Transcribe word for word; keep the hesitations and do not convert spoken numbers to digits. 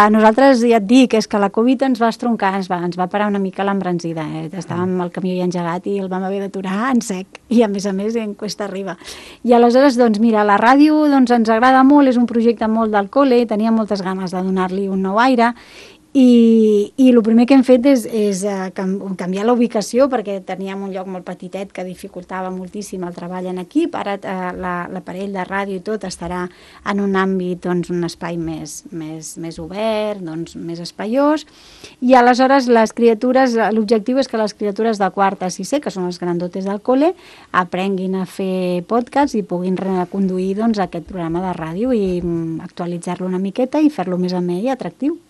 nosaltres, ja et dic, és que la Covid ens va estroncar, ens va, ens va parar una mica l'embranzida. Eh? Estàvem al camió ja engegat i el vam haver d'aturar en sec, i a més a més en cuesta arriba. I aleshores, doncs mira, la ràdio doncs, ens agrada molt, és un projecte molt del col·le, tenia moltes ganes de donar-li un nou aire, i, i el primer que hem fet és, és uh, canviar la ubicació, perquè teníem un lloc molt petitet que dificultava moltíssim el treball en equip. Ara uh, l'aparell de ràdio i tot estarà en un àmbit, doncs, un espai més, més, més obert, doncs, més espaiós, i aleshores les criatures, l'objectiu és que les criatures de quart a sisè, que són les grandotes del col·le, aprenguin a fer podcast i puguin reconduir doncs, aquest programa de ràdio i um, actualitzar-lo una miqueta i fer-lo més amè i atractiu.